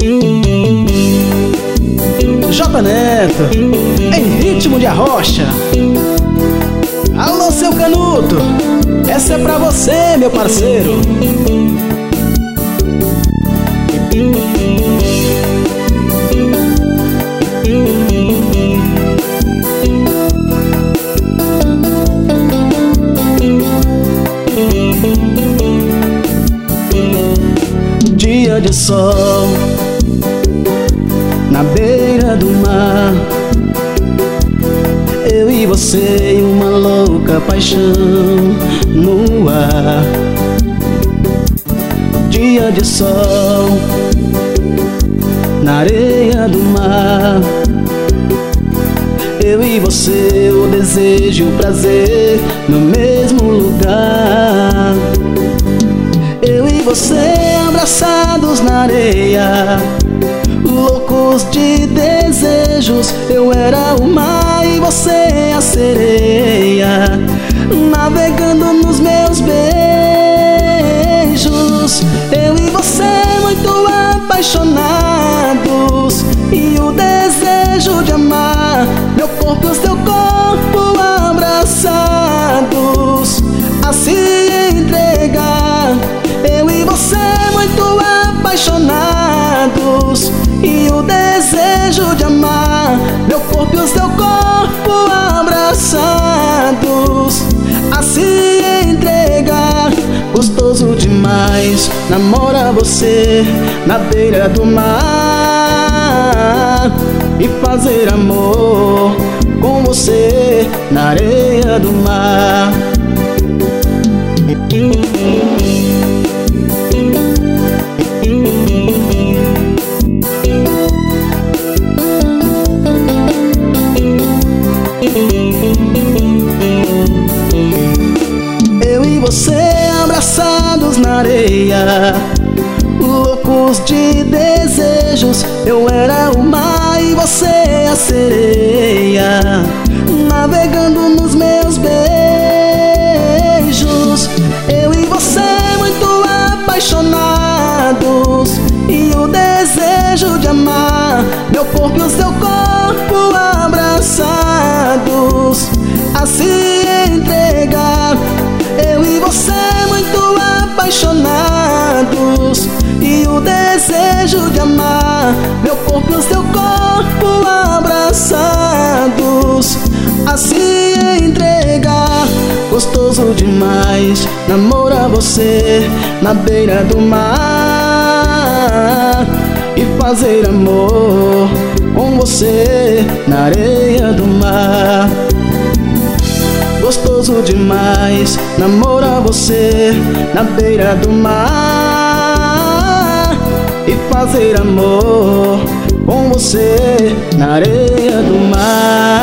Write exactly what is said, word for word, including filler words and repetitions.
J Neto, em ritmo de arrocha. Alô, seu Canuto, essa é pra você, meu parceiro. Dia de sol na beira do mar, eu e você e uma louca paixão no ar. Dia de sol na areia do mar, eu e você, o desejo e o prazer no mesmo lugar. Eu e você abraçados na areia, loucos de desejos. Eu era o mar e você a sereia, navegando nos meus beijos. Eu e você muito apaixonados, e o desejo de amar, meu corpo e o seu corpo abraçados, a se entregar. Eu e você muito apaixonados, e o desejo de amar, meu corpo e o seu corpo abraçados, a se entregar. Gostoso demais, namora você na beira do mar, e fazer amor com você na areia do mar. Eu e você abraçados na areia, loucos de desejos. Eu era o mar e você a sereia, navegando nos meus beijos. Eu e você muito apaixonados, e o desejo de amar, meu corpo e o seu corpo abraçados, a se entregar. Eu e você muito apaixonados, e o desejo de amar, meu corpo e o seu corpo abraçados, a se entregar. Gostoso demais, namora você na beira do mar, e fazer amor com você na areia do mar. Gostoso demais, namora você na beira do mar, e fazer amor com você na areia do mar.